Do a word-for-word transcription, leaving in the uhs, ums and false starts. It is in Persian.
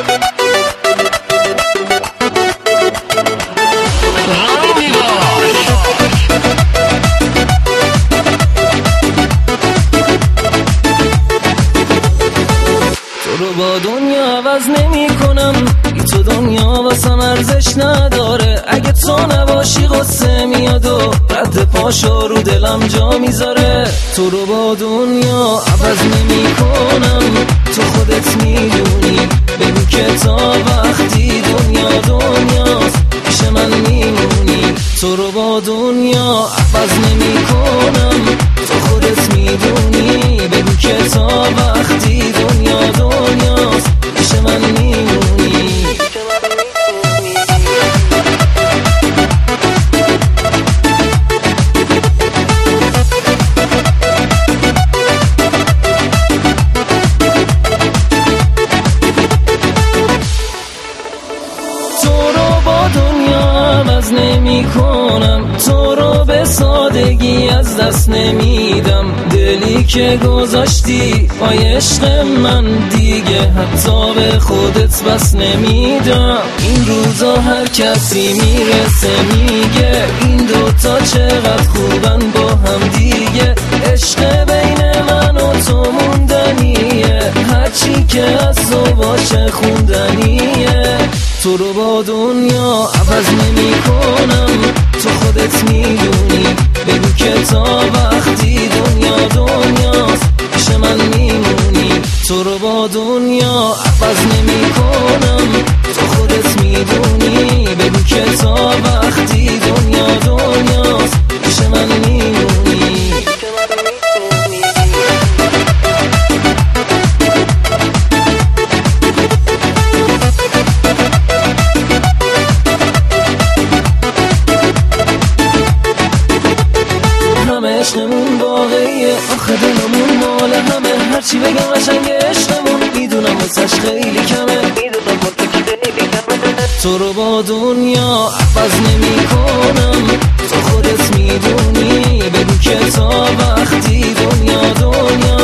رو با دنیا عوض نمی کنم، بی تو دنیا واسم ارزش نداره. اگه تو نباشی غصه میاد و رد پاشو رو دلم جا میذاره. تو رو با دنیا عوض نمی کنم، تو خودت میدونی. بگو که تا وقتی دنیا دنیاست پیش من میمونی. تو رو با دنیا عوض نمی کنم، تو خودت میدونی. بگو که تا وقتی دنیا دنیاست پیش من میمونی. عوض نمی کنم، تو رو به سادگی از دست نمیدم. دلی که گذاشتی با عشق من دیگه حتی به خودت بس نمیدم. این روزا هر کسی میرسه میگه این دوتا چقدر خوبن با هم دیگه. عشق بین من و تو موندنیه، هرچی که از تو باشه خوندنیه. تو رو با دنیا عوض نمی کنم، تو خودت میدونی. بگو که تا وقتی دنیا دنیاست پیش من میمونی. تو رو با دنیا عوض نمی کنم، تو خودت میدونی. بگو که تا وقتی دنیا دنیاست پیش من میمونی. عشقمون واقعیه، آخه دلمون مال همه. هرچی بگم قشنگ عشقمون، میدونم واسش خیلی کمه. میدونم واسش خیلی کمه. تو رو با دنیا عوض نمی کنم، تو خودت میدونی. بگو که تا وقتی دنیا دنیا